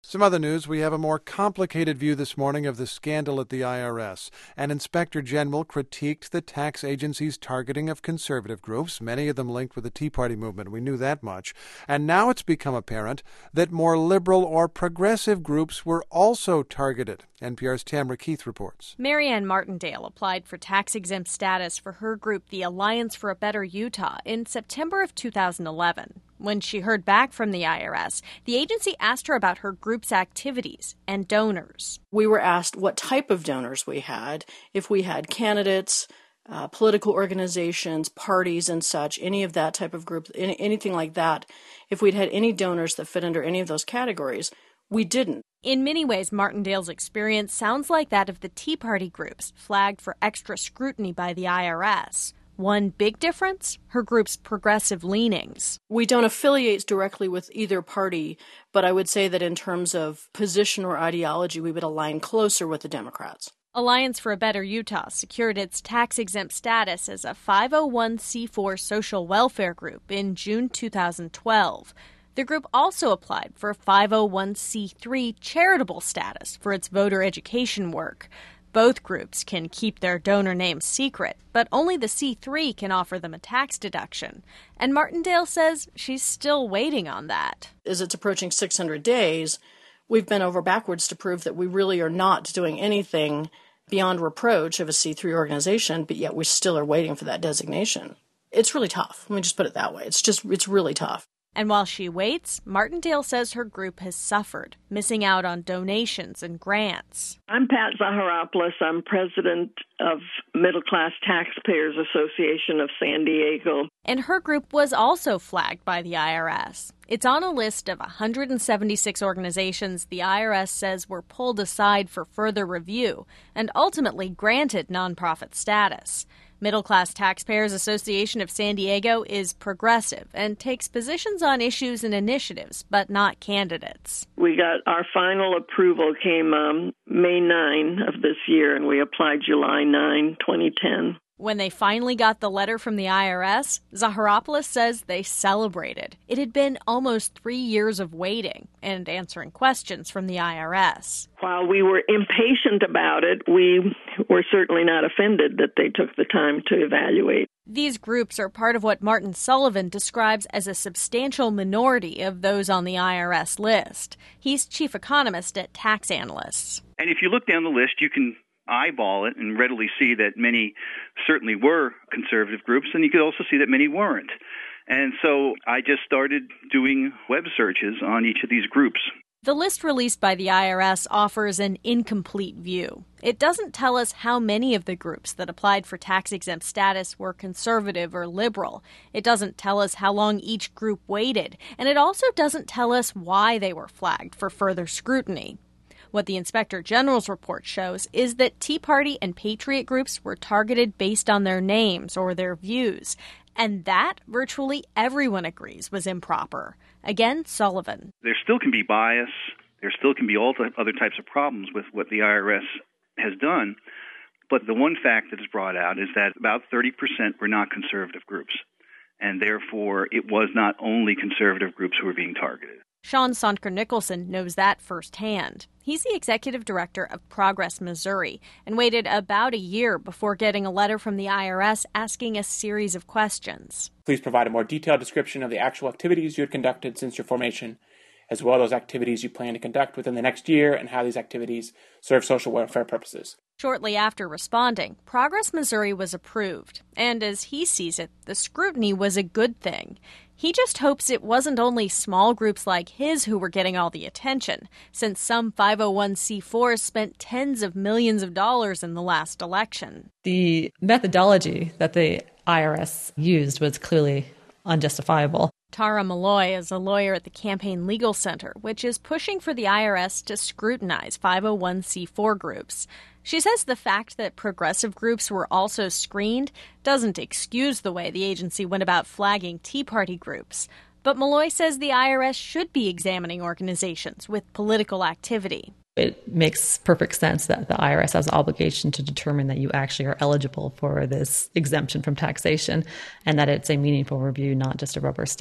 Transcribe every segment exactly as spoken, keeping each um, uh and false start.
Some other news, we have a more complicated view this morning of the scandal at the I R S. An inspector general critiqued the tax agency's targeting of conservative groups, many of them linked with the Tea Party movement. We knew that much. And now it's become apparent that more liberal or progressive groups were also targeted. N P R's Tamara Keith reports. Marianne Martindale applied for tax-exempt status for her group, the Alliance for a Better Utah, in September of two thousand eleven. When she heard back from the I R S, the agency asked her about her group's activities and donors. We were asked what type of donors we had, if we had candidates, uh, political organizations, parties and such, any of that type of group, any, anything like that. If we'd had any donors that fit under any of those categories, we didn't. In many ways, Martindale's experience sounds like that of the Tea Party groups, flagged for extra scrutiny by the I R S. One big difference? Her group's progressive leanings. We don't affiliate directly with either party, but I would say that in terms of position or ideology, we would align closer with the Democrats. Alliance for a Better Utah secured its tax-exempt status as a five oh one c four social welfare group in June two thousand twelve. The group also applied for a five oh one c three charitable status for its voter education work. Both groups can keep their donor names secret, but only the C three can offer them a tax deduction. And Martindale says she's still waiting on that. As it's approaching six hundred days, we've bent over backwards to prove that we really are not doing anything beyond reproach of a C three organization, but yet we still are waiting for that designation. It's really tough. Let me just put it that way. It's just, it's really tough. And while she waits, Martindale says her group has suffered, missing out on donations and grants. I'm Pat Zaharopoulos. I'm president of Middle Class Taxpayers Association of San Diego. And her group was also flagged by the I R S. It's on a list of one hundred seventy-six organizations the I R S says were pulled aside for further review and ultimately granted nonprofit status. Middle Class Taxpayers Association of San Diego is progressive and takes positions on issues and initiatives, but not candidates. We got our final approval came um, May ninth of this year, and we applied July ninth, twenty ten. When they finally got the letter from the I R S, Zaharopoulos says they celebrated. It had been almost three years of waiting and answering questions from the I R S. While we were impatient about it, we were certainly not offended that they took the time to evaluate. These groups are part of what Martin Sullivan describes as a substantial minority of those on the I R S list. He's chief economist at Tax Analysts. And if you look down the list, you can eyeball it and readily see that many certainly were conservative groups, and you could also see that many weren't. And so I just started doing web searches on each of these groups. The list released by the I R S offers an incomplete view. It doesn't tell us how many of the groups that applied for tax-exempt status were conservative or liberal. It doesn't tell us how long each group waited, and it also doesn't tell us why they were flagged for further scrutiny. What the Inspector General's report shows is that Tea Party and Patriot groups were targeted based on their names or their views, and that virtually everyone agrees was improper. Again, Sullivan. There still can be bias. There still can be all the other types of problems with what the I R S has done. But the one fact that is brought out is that about thirty percent were not conservative groups. And therefore, it was not only conservative groups who were being targeted. Sean Sondker-Nicholson knows that firsthand. He's the executive director of Progress Missouri and waited about a year before getting a letter from the I R S asking a series of questions. Please provide a more detailed description of the actual activities you had conducted since your formation, as well as those activities you plan to conduct within the next year and how these activities serve social welfare purposes. Shortly after responding, Progress Missouri was approved, and as he sees it, the scrutiny was a good thing. He just hopes it wasn't only small groups like his who were getting all the attention, since some five oh one c fours spent tens of millions of dollars in the last election. The methodology that the I R S used was clearly unjustifiable. Tara Malloy is a lawyer at the Campaign Legal Center, which is pushing for the I R S to scrutinize five oh one c four groups. She says the fact that progressive groups were also screened doesn't excuse the way the agency went about flagging Tea Party groups. But Malloy says the I R S should be examining organizations with political activity. It makes perfect sense that the I R S has an obligation to determine that you actually are eligible for this exemption from taxation and that it's a meaningful review, not just a rubber stamp.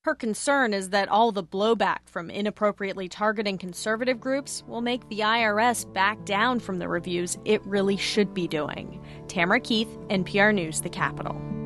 Her concern is that all the blowback from inappropriately targeting conservative groups will make the I R S back down from the reviews it really should be doing. Tamara Keith, N P R News, The Capitol.